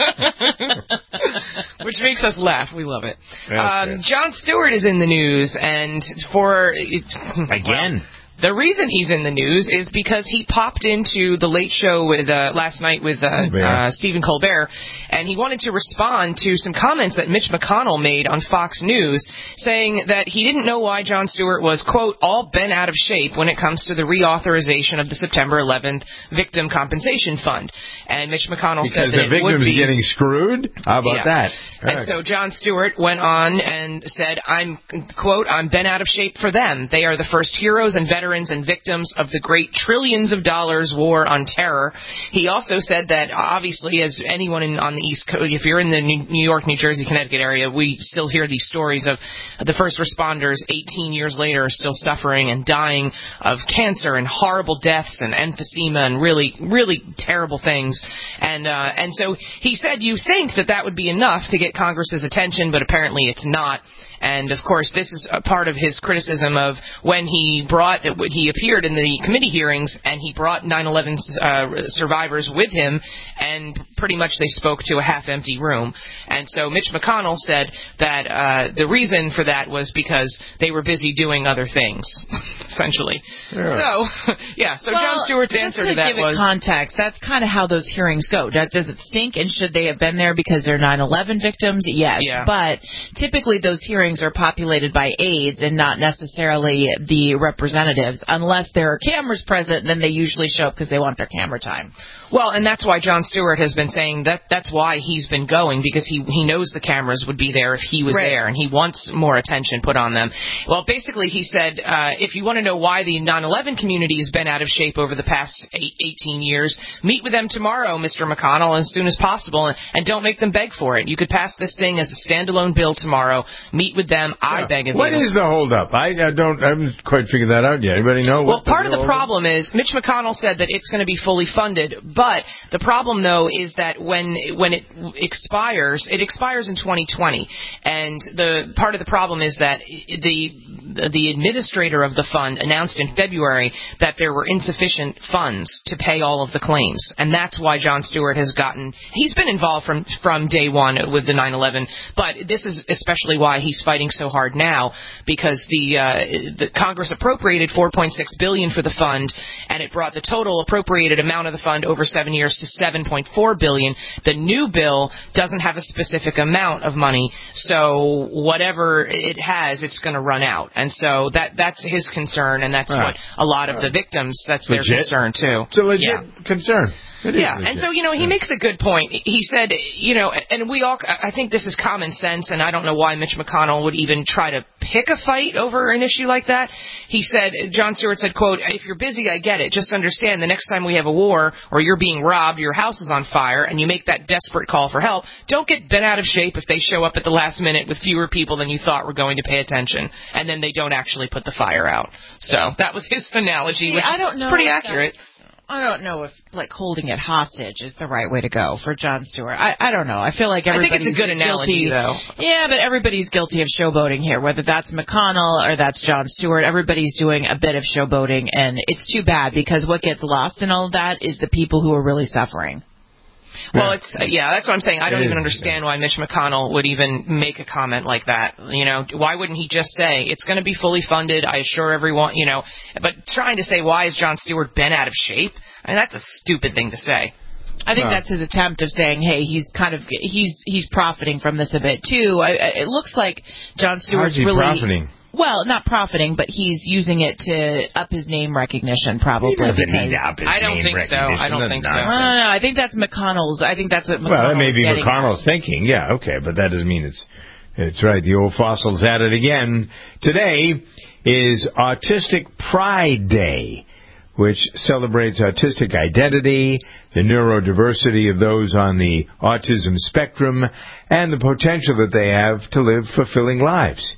Which makes us laugh. We love it. Um, Jon Stewart is in the news, and for... Again? Well, the reason he's in the news is because he popped into the Late Show with uh, last night with uh, uh, Stephen Colbert, and he wanted to respond to some comments that Mitch McConnell made on Fox News, saying that he didn't know why Jon Stewart was, quote, all bent out of shape when it comes to the reauthorization of the September eleventh Victim Compensation Fund. And Mitch McConnell because said that the it would victim's be getting screwed? How about yeah. that? And right. so Jon Stewart went on and said, I'm, quote, I'm bent out of shape for them. They are the first heroes and veterans and victims of the great trillions of dollars war on terror. He also said that, obviously, as anyone in, on the East Coast, if you're in the New York, New Jersey, Connecticut area, we still hear these stories of the first responders eighteen years later are still suffering and dying of cancer and horrible deaths and emphysema and really, really terrible things. And, uh, and so he said, you think that that would be enough to get Congress's attention, but apparently it's not. And, of course, this is a part of his criticism of when he brought, he appeared in the committee hearings and he brought nine eleven uh, survivors with him, and pretty much they spoke to a half-empty room. And so Mitch McConnell said that uh, the reason for that was because they were busy doing other things, essentially. Yeah. So, yeah, so well, Jon Stewart's just answer to, to that give it was... context, that's kind of how those hearings go. Does it stink, and should they have been there because they're nine eleven victims? Yes. Yeah. But typically those hearings are populated by aides and not necessarily the representatives. Unless there are cameras present, then they usually show up because they want their camera time. Well, and that's why Jon Stewart has been saying that that's why he's been going, because he he knows the cameras would be there if he was right. there, and he wants more attention put on them. Well, basically, he said, uh, if you want to know why the nine eleven community has been out of shape over the past eight, eighteen years, meet with them tomorrow, Mister McConnell, as soon as possible, and, and don't make them beg for it. You could pass this thing as a standalone bill tomorrow. Meet with them. I yeah. beg of what you. What is the holdup? I, I don't. I haven't quite figured that out yet. Anybody know? Well, what part the of the problem is Mitch McConnell said that it's going to be fully funded, but the problem Problem though is that when when it expires, it expires in twenty twenty, and the part of the problem is that the the administrator of the fund announced in February that there were insufficient funds to pay all of the claims, and that's why Jon Stewart has gotten. He's been involved from from day one with the nine eleven, but this is especially why he's fighting so hard now, because the uh, the Congress appropriated four point six billion dollars for the fund, and it brought the total appropriated amount of the fund over seven years to seven point four billion dollars. The new bill doesn't have a specific amount of money, so whatever it has, it's going to run out. And so that that's his concern, and that's right. what a lot of right. the victims, that's legit. their concern, too. It's a legit yeah. concern. It yeah, is and so, you know, he makes a good point. He said, you know, and we all, I think this is common sense, and I don't know why Mitch McConnell would even try to pick a fight over an issue like that. He said, Jon Stewart said, quote, if you're busy, I get it. Just understand the next time we have a war or you're being robbed, your house is on fire, and you make that desperate call for help, don't get bent out of shape if they show up at the last minute with fewer people than you thought were going to pay attention, and then they don't actually put the fire out. So that was his analogy, See, which I don't is know pretty if accurate. I don't know if, like, holding it hostage is the right way to go for Jon Stewart. I, I don't know. I feel like everybody's I think it's a good guilty. analogy, though. Yeah, but everybody's guilty of showboating here, whether that's McConnell or that's Jon Stewart. Everybody's doing a bit of showboating, and it's too bad, because what gets lost in all of that is the people who are really suffering. Well, it's uh, yeah, that's what I'm saying. I don't It even is, understand why Mitch McConnell would even make a comment like that. You know, why wouldn't he just say it's going to be fully funded? I assure everyone. You know, but trying to say why is Jon Stewart bent out of shape? I mean, that's a stupid thing to say. I think Wow. that's his attempt of saying, hey, he's kind of he's he's profiting from this a bit too. I, I, it looks like Jon Stewart's How's he really profiting? Well, not profiting, but he's using it to up his name recognition, probably. He doesn't because need to up his I don't name think so. recognition. I don't That's think so. nonsense. I don't know. I think that's McConnell's. I think that's what McConnell's Well, that may be getting McConnell's at. thinking. Yeah, okay, but that doesn't mean it's it's right. The old fossil's at it again. Today is Autistic Pride Day, which celebrates autistic identity, the neurodiversity of those on the autism spectrum, and the potential that they have to live fulfilling lives.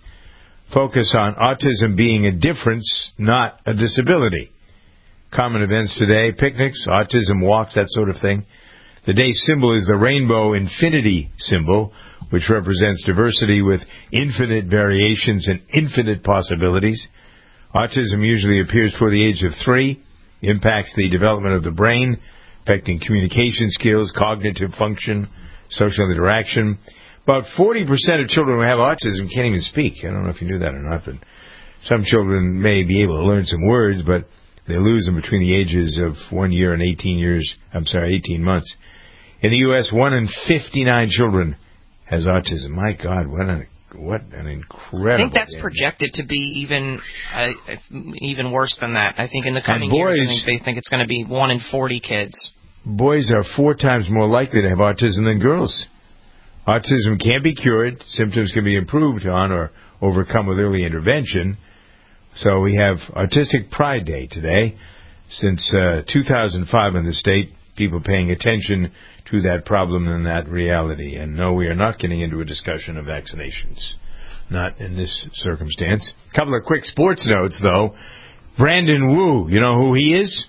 Focus on autism being a difference, not a disability. Common events today, picnics, autism walks, that sort of thing. The day's symbol is the rainbow infinity symbol, which represents diversity with infinite variations and infinite possibilities. Autism usually appears before the age of three, impacts the development of the brain, affecting communication skills, cognitive function, social interaction. About forty percent of children who have autism can't even speak. I don't know if you knew that or not, but some children may be able to learn some words, but they lose them between the ages of one year and eighteen years. I'm sorry, eighteen months. In the U S, one in fifty-nine children has autism. My God, what an what an incredible! I think that's damage. projected to be even uh, even worse than that. I think in the coming boys, years, I think they think it's going to be one in forty kids. Boys are four times more likely to have autism than girls. Autism can be cured. Symptoms can be improved on or overcome with early intervention. So we have Autistic Pride Day today. Since uh, two thousand five in the state, people paying attention to that problem and that reality. And no, we are not getting into a discussion of vaccinations. Not in this circumstance. A couple of quick sports notes, though. Brandon Wu, you know who he is?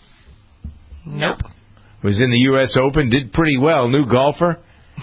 Nope. Was in the U S Open, did pretty well. New golfer.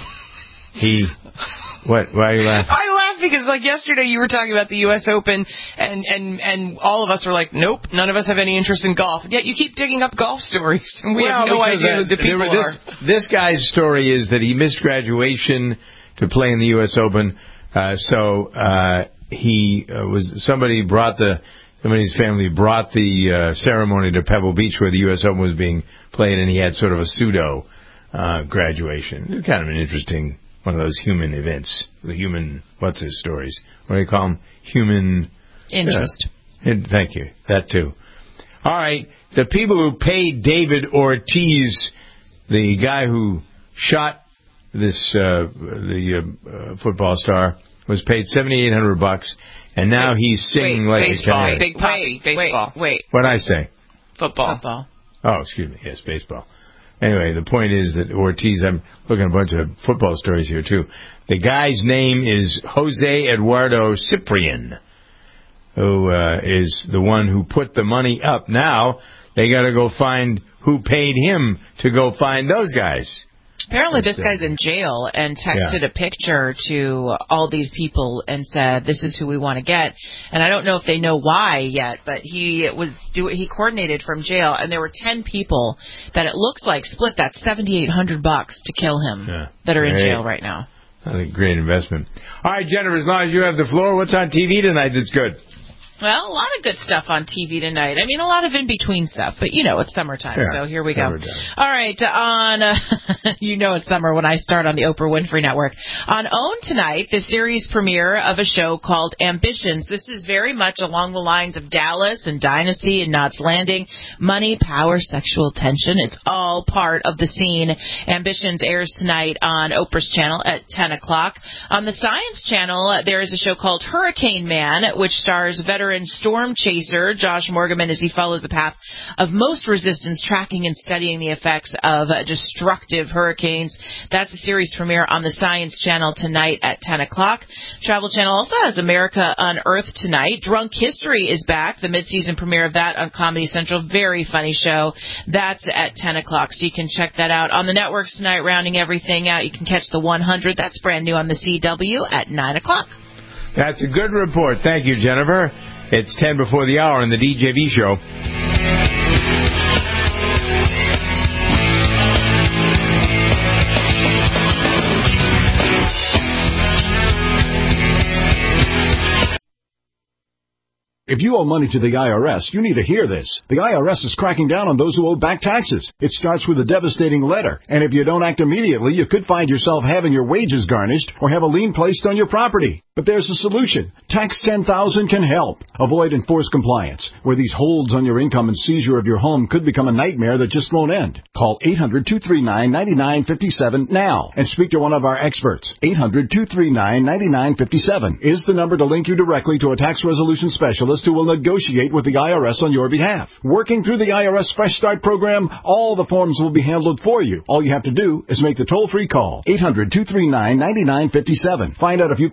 He... What? Why are you laughing? I laugh because, like, yesterday you were talking about the U S Open, and, and, and all of us were like, nope, none of us have any interest in golf. Yet you keep digging up golf stories, and we well, have no idea that, who the people were, this, are. This guy's story is that he missed graduation to play in the U S Open, uh, so uh, he uh, was somebody brought the somebody's family brought the uh, ceremony to Pebble Beach where the U S Open was being played, and he had sort of a pseudo uh, graduation. Kind of an interesting. One of those human events, the human, what's his stories? What do you call them? Human... Interest. Uh, thank you. That too. All right. The people who paid David Ortiz, the guy who shot this, uh, the uh, football star, was paid seventy-eight hundred bucks, and now wait, he's singing wait, like baseball, a canary. Big Poppy, baseball. Wait, wait. What'd I say? Football. Football. Oh, excuse me. Yes, baseball. Anyway, the point is that Ortiz, I'm looking at a bunch of football stories here, too. The guy's name is Jose Eduardo Ciprian, who uh, is the one who put the money up. Now, they got to go find who paid him to go find those guys. Apparently That's this guy's in jail and texted yeah. a picture to all these people and said, this is who we want to get. And I don't know if they know why yet, but he was do he coordinated from jail, and there were ten people that it looks like split that seventy-eight hundred bucks to kill him yeah. that are in Great. jail right now. I think great investment. All right, Jennifer, as long as you have the floor, what's on T V tonight that's good? Well, a lot of good stuff on T V tonight. I mean, a lot of in-between stuff, but you know, it's summertime, yeah, so here we go. summertime. All right, on, uh, you know it's summer when I start on the Oprah Winfrey Network. On OWN tonight, the series premiere of a show called Ambitions. This is very much along the lines of Dallas and Dynasty and Knots Landing. Money, power, sexual tension. It's all part of the scene. Ambitions airs tonight on Oprah's channel at ten o'clock. On the Science Channel, uh, there is a show called Hurricane Man, which stars veteran storm chaser Josh Morgan as he follows the path of most resistance, tracking and studying the effects of uh, destructive hurricanes. That's a series premiere on the Science Channel tonight at ten o'clock. Travel Channel also has America Unearthed tonight. Drunk History is back, the mid-season premiere of that on Comedy Central. Very funny show. That's at ten o'clock, so you can check that out. On the networks tonight, rounding everything out, you can catch the one hundred. That's brand new on the C W at nine o'clock. That's a good report. Thank you, Jennifer. It's ten before the hour on the D J V show. If you owe money to the I R S, you need to hear this. The I R S is cracking down on those who owe back taxes. It starts with a devastating letter, and if you don't act immediately, you could find yourself having your wages garnished or have a lien placed on your property. But there's a solution. Tax ten thousand can help. Avoid enforced compliance, where these holds on your income and seizure of your home could become a nightmare that just won't end. Call eight hundred, two three nine, nine nine five seven now and speak to one of our experts. eight hundred, two three nine, nine nine five seven is the number to link you directly to a tax resolution specialist who will negotiate with the I R S on your behalf. Working through the I R S Fresh Start program, all the forms will be handled for you. All you have to do is make the toll-free call. eight hundred, two three nine, nine nine five seven. Find out if you qualify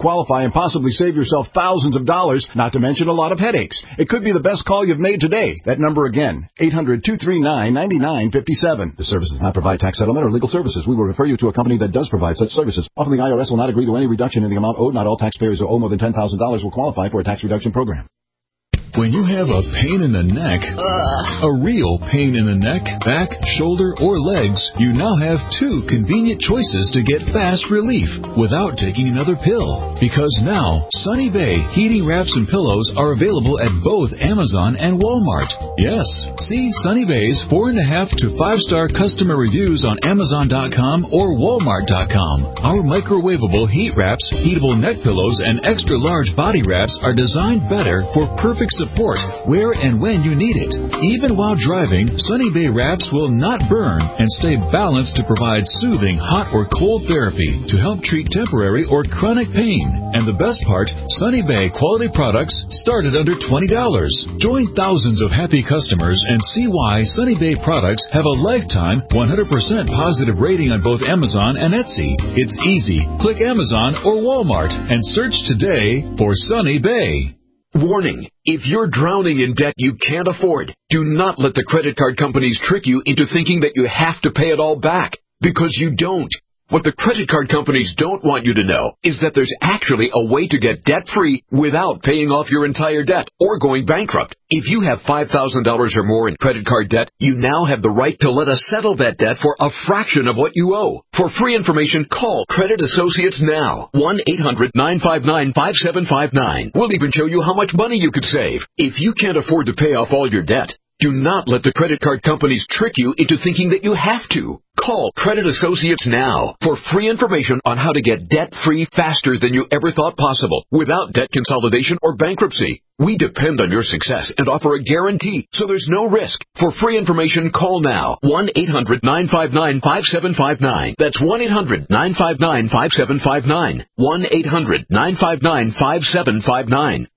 and possibly save yourself thousands of dollars, not to mention a lot of headaches. It could be the best call you've made today. That number again, eight hundred, two three nine, nine nine five seven. The service does not provide tax settlement or legal services. We will refer you to a company that does provide such services. Often the I R S will not agree to any reduction in the amount owed. Not all taxpayers who owe more than ten thousand dollars will qualify for a tax reduction program. When you have a pain in the neck, Ugh. a real pain in the neck, back, shoulder, or legs, you now have two convenient choices to get fast relief without taking another pill. Because now, Sunny Bay heating wraps and pillows are available at both Amazon and Walmart. Yes, see Sunny Bay's four and a half to five star customer reviews on Amazon dot com or Walmart dot com. Our microwavable heat wraps, heatable neck pillows, and extra large body wraps are designed better for perfect support where and when you need it. Even while driving, Sunny Bay wraps will not burn and stay balanced to provide soothing hot or cold therapy to help treat temporary or chronic pain. And the best part, Sunny Bay quality products start at under twenty dollars. Join thousands of happy customers and see why Sunny Bay products have a lifetime one hundred percent positive rating on both Amazon and Etsy. It's easy. Click Amazon or Walmart and search today for Sunny Bay. Warning, if you're drowning in debt you can't afford, do not let the credit card companies trick you into thinking that you have to pay it all back, because you don't. What the credit card companies don't want you to know is that there's actually a way to get debt-free without paying off your entire debt or going bankrupt. If you have five thousand dollars or more in credit card debt, you now have the right to let us settle that debt for a fraction of what you owe. For free information, call Credit Associates now. one eight hundred nine five nine five seven five nine. We'll even show you how much money you could save. If you can't afford to pay off all your debt, do not let the credit card companies trick you into thinking that you have to. Call Credit Associates now for free information on how to get debt-free faster than you ever thought possible without debt consolidation or bankruptcy. We depend on your success and offer a guarantee, so there's no risk. For free information, call now. one eight hundred nine five nine five seven five nine. That's one eight hundred nine five nine five seven five nine. one eight hundred nine five nine five seven five nine.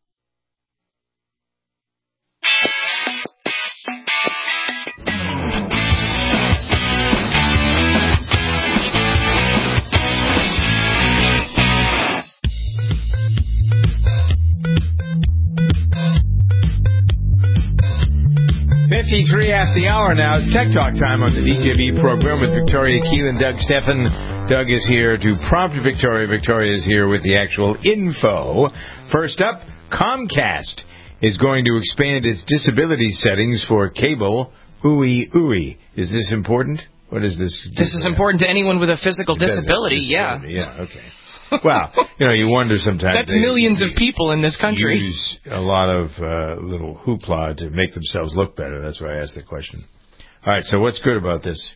fifty-three after the hour now. It's Tech Talk time on the D J B program with Victoria Keelan, Doug Steffen. Doug is here to prompt Victoria. Victoria is here with the actual info. First up, Comcast is going to expand its disability settings for cable. Ooey, ooey. Is this important? What is this? This is important to anyone with a physical disability, disability. yeah. Yeah, okay. Well, you know, you wonder sometimes. That's millions of people in this country. Use a lot of uh, little hoopla to make themselves look better. That's why I asked the question. All right, so what's good about this?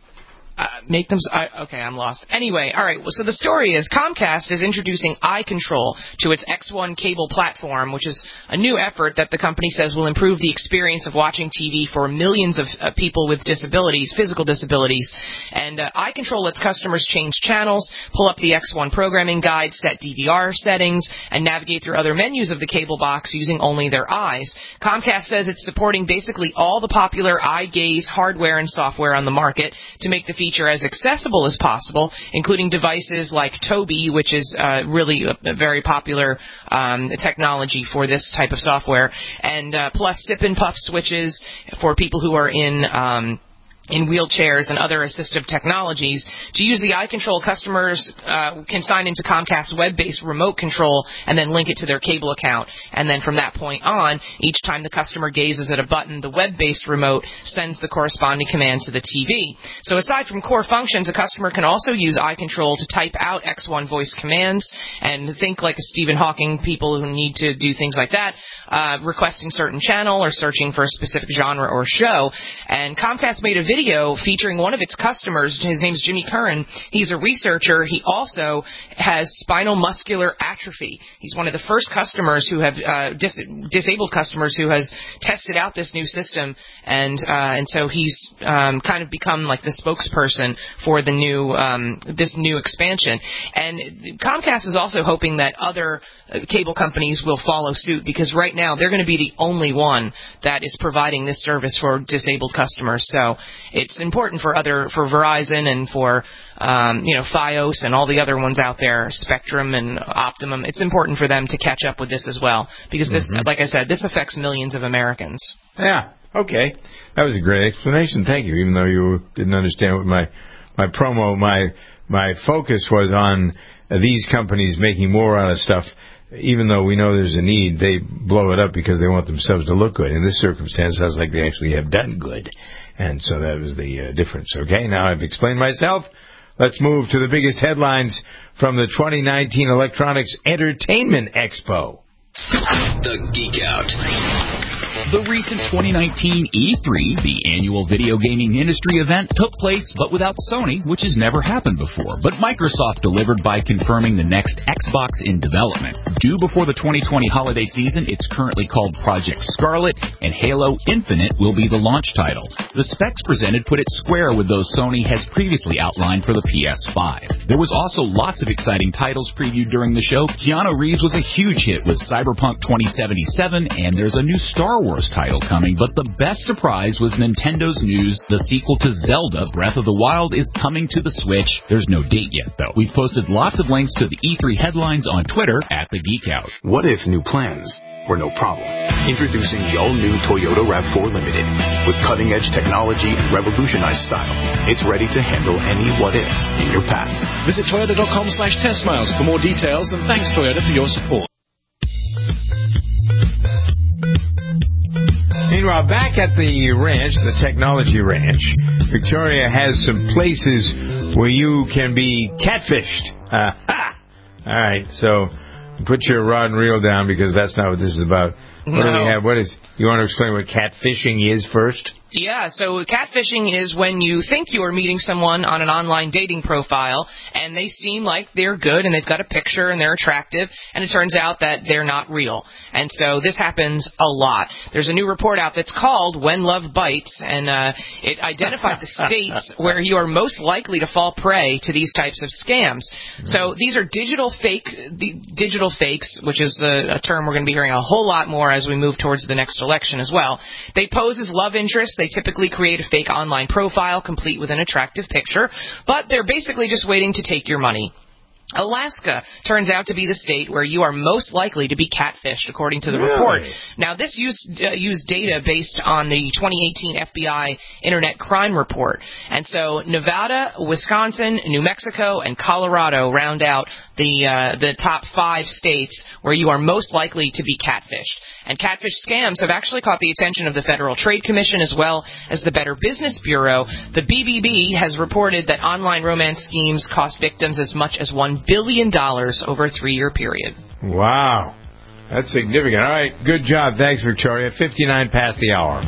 Uh, make them... I, okay, I'm lost. Anyway, all right, well, so the story is Comcast is introducing iControl to its X one cable platform, which is a new effort that the company says will improve the experience of watching T V for millions of uh, people with disabilities, physical disabilities. And uh, iControl lets customers change channels, pull up the X one programming guide, set D V R settings, and navigate through other menus of the cable box using only their eyes. Comcast says it's supporting basically all the popular eye gaze hardware and software on the market to make the feature as accessible as possible, including devices like Tobii, which is uh, really a, a very popular um, technology for this type of software, and uh, plus sip and puff switches for people who are in um, in wheelchairs and other assistive technologies. To use the iControl, customers uh, can sign into Comcast's web-based remote control and then link it to their cable account. And then from that point on, each time the customer gazes at a button, the web-based remote sends the corresponding command to the T V. So aside from core functions, a customer can also use iControl to type out X one voice commands and think like a Stephen Hawking, people who need to do things like that, uh, requesting certain channel or searching for a specific genre or show. And Comcast made a video video featuring one of its customers. His name's Jimmy Curran. He's a researcher. He also has spinal muscular atrophy. He's one of the first customers who have uh, dis- disabled customers who has tested out this new system, and uh, and so he's um, kind of become like the spokesperson for the new um, this new expansion. And Comcast is also hoping that other uh, cable companies will follow suit, because right now they're going to be the only one that is providing this service for disabled customers. So it's important for other for Verizon and for um, you know Fios and all the other ones out there, Spectrum and Optimum. It's important for them to catch up with this as well because this, mm-hmm. like I said, this affects millions of Americans. Yeah. Okay. That was a great explanation. Thank you. Even though you didn't understand what my my promo, my my focus was on uh, these companies making more out of stuff. Even though we know there's a need, they blow it up because they want themselves to look good. In this circumstance, it sounds like they actually have done good. And so that was the uh, difference. Okay, now I've explained myself. Let's move to the biggest headlines from the twenty nineteen Electronics Entertainment Expo. The Geek Out. The recent twenty nineteen E three, the annual video gaming industry event, took place but without Sony, which has never happened before. But Microsoft delivered by confirming the next Xbox in development. Due before the twenty twenty holiday season, it's currently called Project Scarlet, and Halo Infinite will be the launch title. The specs presented put it square with those Sony has previously outlined for the P S five. There was also lots of exciting titles previewed during the show. Keanu Reeves was a huge hit with Cyberpunk twenty seventy-seven, and there's a new Star Wars title coming, but the best surprise was Nintendo's news. The sequel to Zelda, Breath of the Wild, is coming to the Switch. There's no date yet, though. We've posted lots of links to the E three headlines on Twitter at The Geek Out. What if new plans were no problem? Introducing the all-new Toyota RAV four Limited. With cutting-edge technology and revolutionized style, it's ready to handle any what-if in your path. Visit toyota.com slash test miles for more details, and thanks, Toyota, for your support. Meanwhile, back at the ranch, the technology ranch, Victoria has some places where you can be catfished. Uh, ha! All right, so put your rod and reel down because that's not what this is about. What no. do we have? What is? You want to explain what catfishing is first? Yeah, so catfishing is when you think you are meeting someone on an online dating profile, and they seem like they're good, and they've got a picture, and they're attractive, and it turns out that they're not real. And so this happens a lot. There's a new report out that's called When Love Bites, and uh, it identified the states where you are most likely to fall prey to these types of scams. So these are digital fake, the digital fakes, which is a, a term we're going to be hearing a whole lot more as we move towards the next election as well. They pose as love interests. They typically create a fake online profile complete with an attractive picture, but they're basically just waiting to take your money. Alaska turns out to be the state where you are most likely to be catfished, according to the really? report. Now, this used, uh, used data based on the twenty eighteen F B I Internet Crime Report. And so Nevada, Wisconsin, New Mexico, and Colorado round out the uh, the top five states where you are most likely to be catfished. And catfish scams have actually caught the attention of the Federal Trade Commission as well as the Better Business Bureau. The B B B has reported that online romance schemes cost victims as much as one billion dollars over a three-year period. Wow. That's significant. All right. Good job. Thanks, Victoria. fifty-nine past the hour.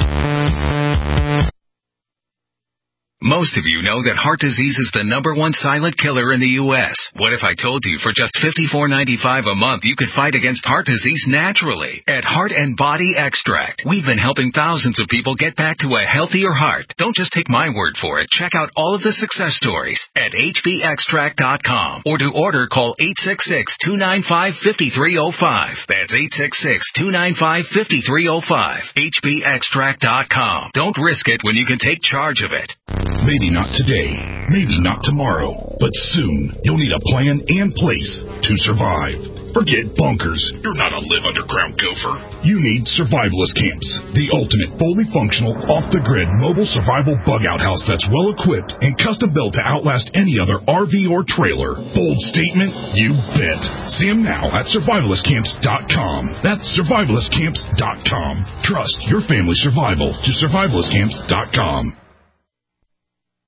Most of you know that heart disease is the number one silent killer in the U S What if I told you for just fifty-four ninety-five a month you could fight against heart disease naturally? At Heart and Body Extract, we've been helping thousands of people get back to a healthier heart. Don't just take my word for it. Check out all of the success stories at H B extract dot com. Or to order, call eight six six, two nine five, five three zero five. That's eight six six, two nine five, five three zero five. H B extract dot com. Don't risk it when you can take charge of it. Maybe not today, maybe not tomorrow, but soon you'll need a plan and place to survive. Forget bunkers. You're not a live underground gopher. You need Survivalist Camps, the ultimate fully functional, off-the-grid mobile survival bug-out house that's well-equipped and custom-built to outlast any other R V or trailer. Bold statement? You bet. See them now at survivalist camps dot com. That's survivalist camps dot com. Trust your family's survival to survivalist camps dot com.